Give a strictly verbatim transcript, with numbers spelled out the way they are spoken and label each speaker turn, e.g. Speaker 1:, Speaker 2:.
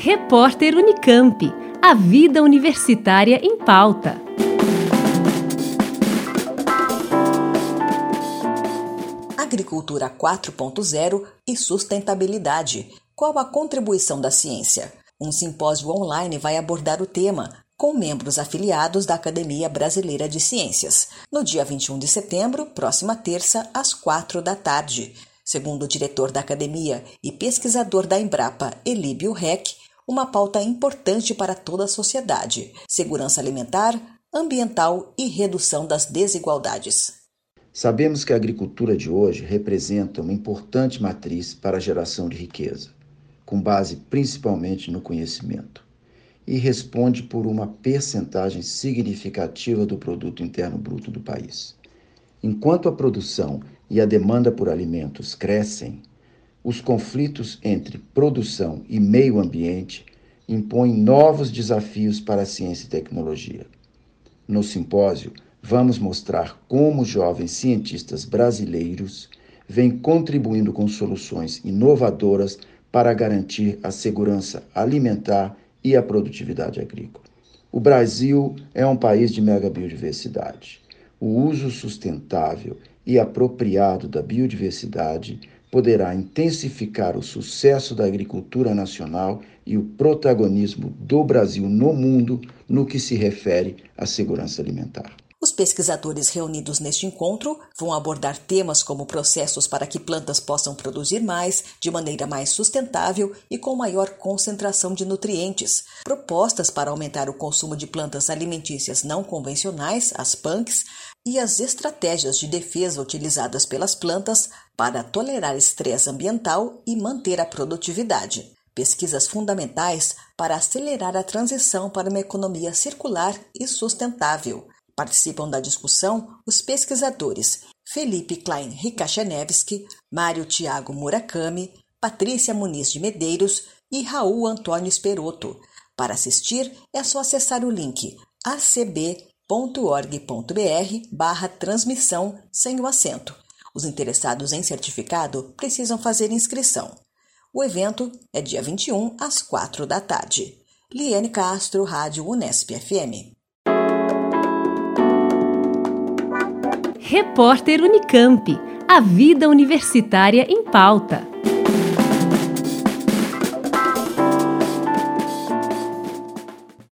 Speaker 1: Repórter Unicamp. A vida universitária em pauta.
Speaker 2: Agricultura quatro ponto zero e sustentabilidade. Qual a contribuição da ciência? Um simpósio online vai abordar o tema, com membros afiliados da Academia Brasileira de Ciências, no dia vinte e um de setembro, próxima terça, às quatro da tarde. Segundo o diretor da academia e pesquisador da Embrapa, Elíbio Reck, uma pauta importante para toda a sociedade: segurança alimentar, ambiental e redução das desigualdades.
Speaker 3: Sabemos que a agricultura de hoje representa uma importante matriz para a geração de riqueza, com base principalmente no conhecimento, e responde por uma percentagem significativa do produto interno bruto do país. Enquanto a produção e a demanda por alimentos crescem, os conflitos entre produção e meio ambiente impõem novos desafios para a ciência e tecnologia. No simpósio, vamos mostrar como jovens cientistas brasileiros vêm contribuindo com soluções inovadoras para garantir a segurança alimentar e a produtividade agrícola. O Brasil é um país de mega biodiversidade. O uso sustentável e apropriado da biodiversidade poderá intensificar o sucesso da agricultura nacional e o protagonismo do Brasil no mundo no que se refere à segurança alimentar.
Speaker 2: Os pesquisadores reunidos neste encontro vão abordar temas como processos para que plantas possam produzir mais, de maneira mais sustentável e com maior concentração de nutrientes, propostas para aumentar o consumo de plantas alimentícias não convencionais, as P A N Cs, e as estratégias de defesa utilizadas pelas plantas para tolerar estresse ambiental e manter a produtividade. Pesquisas fundamentais para acelerar a transição para uma economia circular e sustentável. Participam da discussão os pesquisadores Felipe Klein Rikachenevski, Mário Thiago Murakami, Patrícia Muniz de Medeiros e Raul Antônio Esperotto. Para assistir, é só acessar o link acb.org.br barra transmissão sem o acento. Os interessados em certificado precisam fazer inscrição. O evento é dia vinte e um, às quatro da tarde. Liane Castro, Rádio Unesp F M.
Speaker 1: Repórter Unicamp. A vida universitária em pauta.